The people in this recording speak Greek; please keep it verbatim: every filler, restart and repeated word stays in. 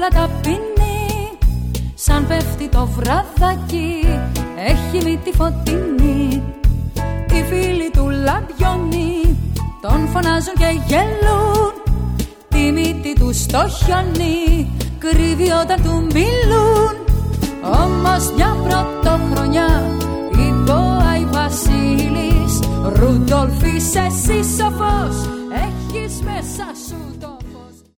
όλα ταπεινή. Σαν πέφτει το βραδάκι, έχει μύτη φωτεινή. Οι φίλοι του λαμπιώνει, τον φωνάζουν και γελούν. Τη μύτη του στο χιόνι κρύβει όταν του μιλούν. Όμως μια πρωτοχρονιά είπε ο Άι Βασίλης, Ρούντολφ είσαι εσύ σοφός, έχεις μέσα σου